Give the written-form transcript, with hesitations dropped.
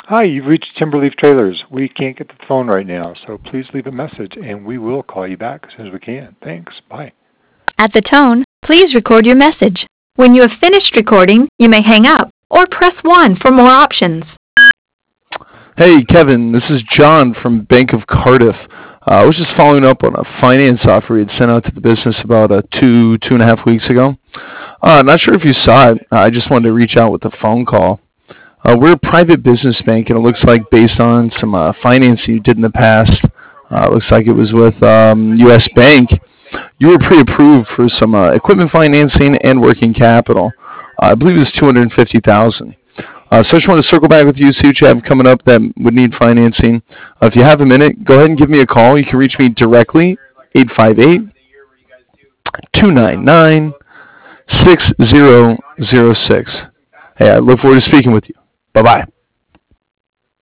Hi, you've reached Timberleaf Trailers. We can't get the phone right now, so please leave a message and we will call you back as soon as we can. Thanks. Bye. At the tone, please record your message. When you have finished recording, you may hang up or press 1 for more options. Hey, Kevin, this is John from Bank of Cardiff. I was just following up on a finance offer we had sent out to the business about 2.5 weeks ago. Not sure if you saw it. I just wanted to reach out with a phone call. We're a private business bank, and it looks like based on some financing you did in the past, it looks like it was with U.S. Bank, you were pre-approved for some equipment financing and working capital. I believe it was $250,000. So I just want to circle back with you, see what you have coming up that would need financing. If you have a minute, go ahead and give me a call. You can reach me directly, 858-299-6006. Hey, I look forward to speaking with you. Bye-bye.